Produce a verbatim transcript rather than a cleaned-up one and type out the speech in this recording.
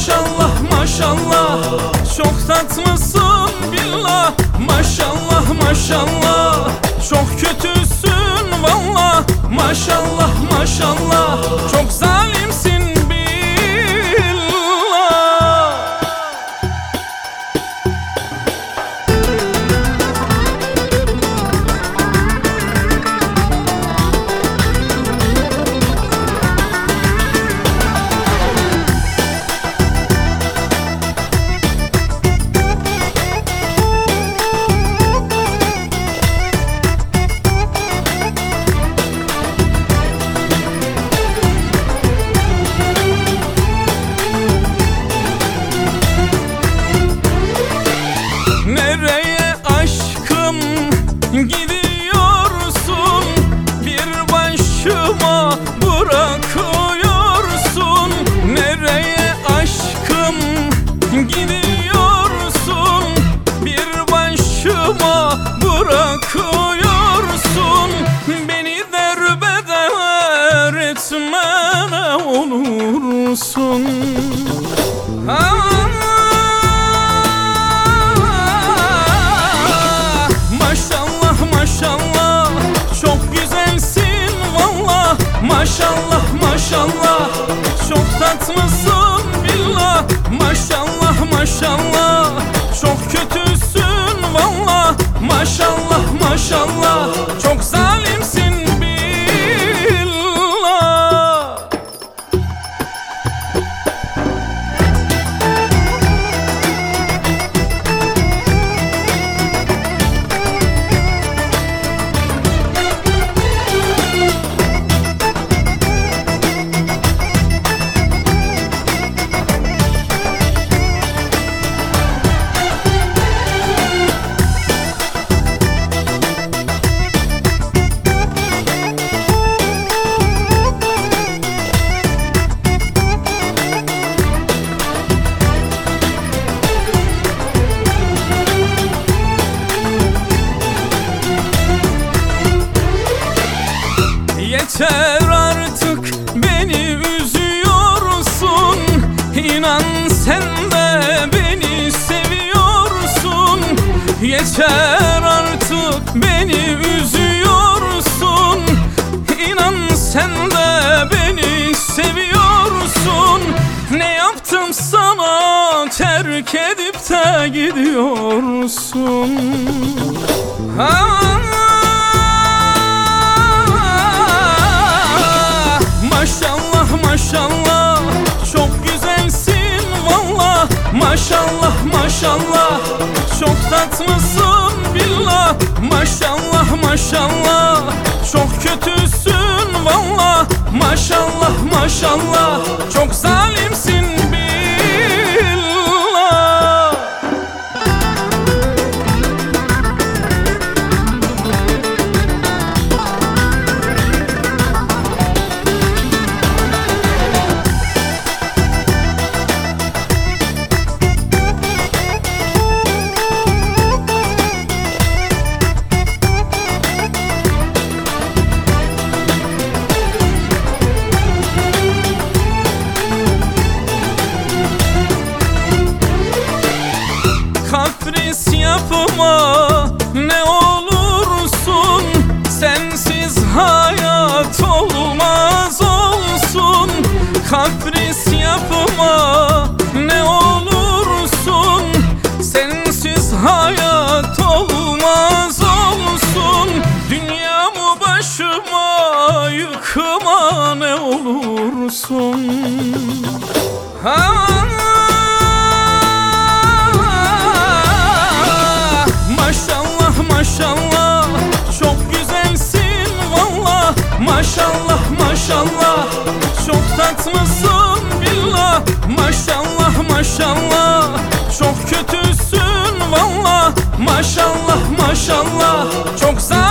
maşallah maşallah. Çok tatlısın billah, maşallah maşallah. Çok kötüsün valla, maşallah maşallah. Çok zalimsin nereye aşkım gidiyorsun, bir başıma bırakıyorsun. Nereye aşkım gidiyorsun, bir başıma bırakıyorsun. Beni derbeder etme ne olursun. Ha maşallah, çok güzelsin valla, maşallah maşallah. Çok tatlısın billah, maşallah maşallah. Çok kötüsün valla, maşallah maşallah. Çok zalimsin billah. Yeter artık beni üzüyorsun, İnan sen de beni seviyorsun. Yeter artık beni üzüyorsun, İnan sen de beni seviyorsun. Ne yaptım sana terk edip de gidiyorsun. Ha maşallah maşallah, çok güzelsin valla, maşallah maşallah. Çok tatlısın billah, maşallah maşallah. Çok kötüsün valla, maşallah maşallah. Çok zalimsin billah. Kapris yapma ne olursun, sensiz hayat olmaz olsun. Kapris yapma ne olursun, sensiz hayat olmaz olsun. Dünyamı başıma yıkma ne olursun. Ha maşallah, çok güzelsin valla, maşallah maşallah. Çok tatlısın billah, maşallah maşallah. Çok kötüsün valla, maşallah maşallah. Çok